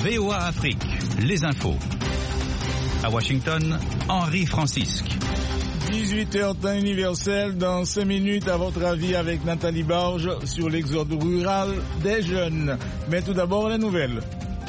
VOA Afrique, les infos. À Washington, Henri Francisque. 18h temps universel, dans 5 minutes, à votre avis, avec Nathalie Barge sur l'exode rural des jeunes. Mais tout d'abord, les nouvelles.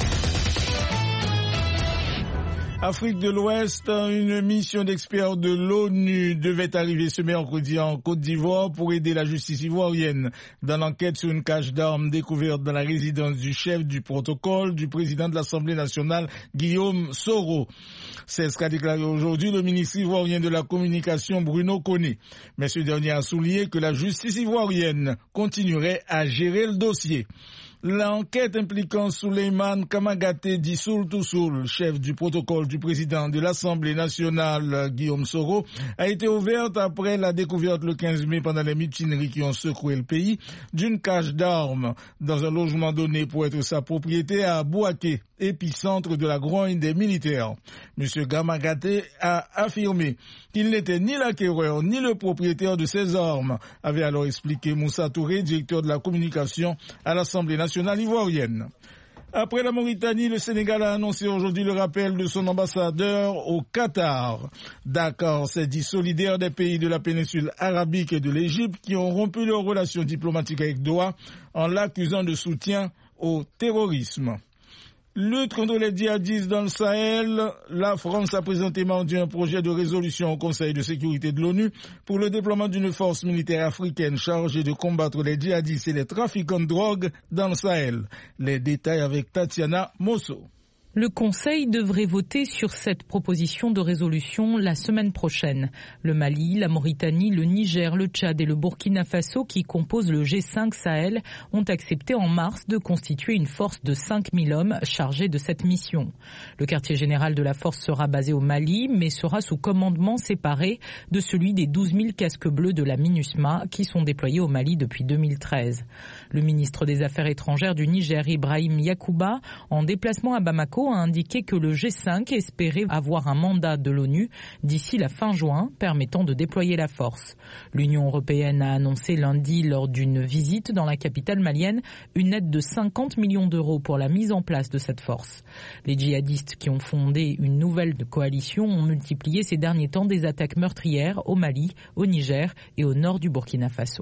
Afrique de l'Ouest, une mission d'experts de l'ONU devait arriver ce mercredi en Côte d'Ivoire pour aider la justice ivoirienne dans l'enquête sur une cache d'armes découverte dans la résidence du chef du protocole du président de l'Assemblée nationale, Guillaume Soro. C'est ce qu'a déclaré aujourd'hui le ministre ivoirien de la communication, Bruno Koné. Mais ce dernier a souligné que la justice ivoirienne continuerait à gérer le dossier. L'enquête impliquant Souleymane Kamagaté Dissoul Toussoul, chef du protocole du président de l'Assemblée nationale Guillaume Soro, a été ouverte après la découverte le 15 mai pendant les mutineries qui ont secoué le pays d'une cache d'armes dans un logement donné pour être sa propriété à Bouaké, épicentre de la grogne des militaires. M. Kamagaté a affirmé qu'il n'était ni l'acquéreur ni le propriétaire de ces armes, avait alors expliqué Moussa Touré, directeur de la communication à l'Assemblée nationale ivoirienne. Après la Mauritanie, le Sénégal a annoncé aujourd'hui le rappel de son ambassadeur au Qatar. Dakar s'est dit solidaire des pays de la péninsule arabique et de l'Égypte qui ont rompu leurs relations diplomatiques avec Doha en l'accusant de soutien au terrorisme. Lutte contre les djihadistes dans le Sahel, la France a présenté mardi un projet de résolution au Conseil de sécurité de l'ONU pour le déploiement d'une force militaire africaine chargée de combattre les djihadistes et les trafiquants de drogue dans le Sahel. Les détails avec Tatiana Mosso. Le Conseil devrait voter sur cette proposition de résolution la semaine prochaine. Le Mali, la Mauritanie, le Niger, le Tchad et le Burkina Faso, qui composent le G5 Sahel, ont accepté en mars de constituer une force de 5000 hommes chargés de cette mission. Le quartier général de la force sera basé au Mali, mais sera sous commandement séparé de celui des 12 000 casques bleus de la MINUSMA qui sont déployés au Mali depuis 2013. Le ministre des Affaires étrangères du Niger, Ibrahim Yakuba, en déplacement à Bamako, a indiqué que le G5 espérait avoir un mandat de l'ONU d'ici la fin juin permettant de déployer la force. L'Union européenne a annoncé lundi lors d'une visite dans la capitale malienne une aide de 50 millions d'euros pour la mise en place de cette force. Les djihadistes qui ont fondé une nouvelle coalition ont multiplié ces derniers temps des attaques meurtrières au Mali, au Niger et au nord du Burkina Faso.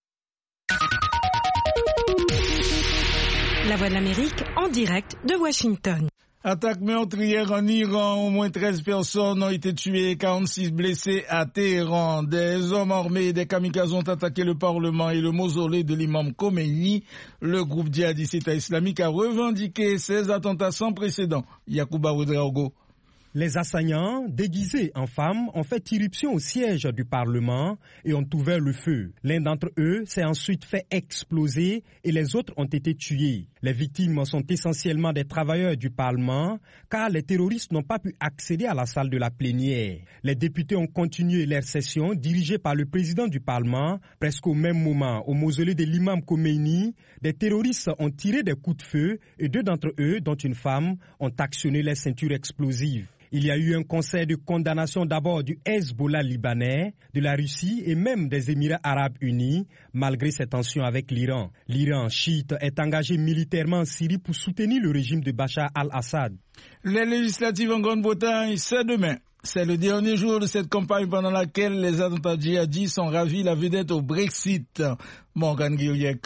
La Voix de l'Amérique en direct de Washington. Attaque meurtrière en Iran, au moins 13 personnes ont été tuées et 46 blessés à Téhéran. Des hommes armés et des kamikazes ont attaqué le Parlement et le mausolée de l'imam Khomeini. Le groupe djihadiste État islamique a revendiqué ces attentats sans précédent. Yacouba Ouedraogo. Les assaillants, déguisés en femmes, ont fait irruption au siège du Parlement et ont ouvert le feu. L'un d'entre eux s'est ensuite fait exploser et les autres ont été tués. Les victimes sont essentiellement des travailleurs du Parlement car les terroristes n'ont pas pu accéder à la salle de la plénière. Les députés ont continué leur session dirigée par le président du Parlement. Presque au même moment, au mausolée de l'imam Khomeini, des terroristes ont tiré des coups de feu et 2 d'entre eux, dont une femme, ont actionné les ceintures explosives. Il y a eu un concert de condamnation d'abord du Hezbollah libanais, de la Russie et même des Émirats arabes unis, malgré ses tensions avec l'Iran. L'Iran chiite est engagé militairement en Syrie pour soutenir le régime de Bachar al-Assad. Les législatives en Grande-Bretagne, c'est demain. C'est le dernier jour de cette campagne pendant laquelle les attentats djihadistes ont ravi la vedette au Brexit. Morgan Guillaume.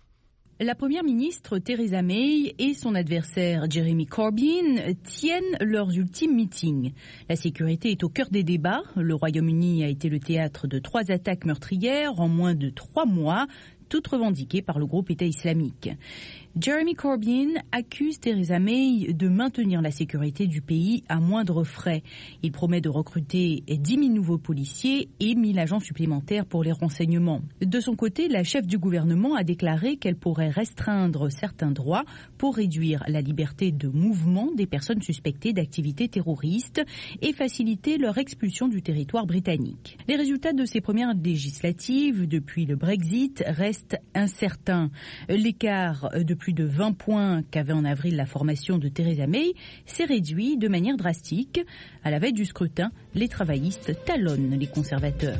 La première ministre Theresa May et son adversaire Jeremy Corbyn tiennent leurs ultimes meetings. La sécurité est au cœur des débats. Le Royaume-Uni a été le théâtre de 3 attaques meurtrières en moins de 3 mois, toutes revendiquées par le groupe État islamique. Jeremy Corbyn accuse Theresa May de maintenir la sécurité du pays à moindre frais. Il promet de recruter 10 000 nouveaux policiers et 1 000 agents supplémentaires pour les renseignements. De son côté, la chef du gouvernement a déclaré qu'elle pourrait restreindre certains droits pour réduire la liberté de mouvement des personnes suspectées d'activités terroristes et faciliter leur expulsion du territoire britannique. Les résultats de ces premières législatives depuis le Brexit restent incertains. L'écart de plus de 20 points qu'avait en avril la formation de Theresa May s'est réduit de manière drastique. À la veille du scrutin, les travaillistes talonnent les conservateurs.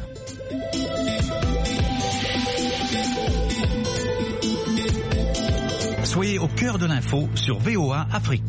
Soyez au cœur de l'info sur VOA Afrique.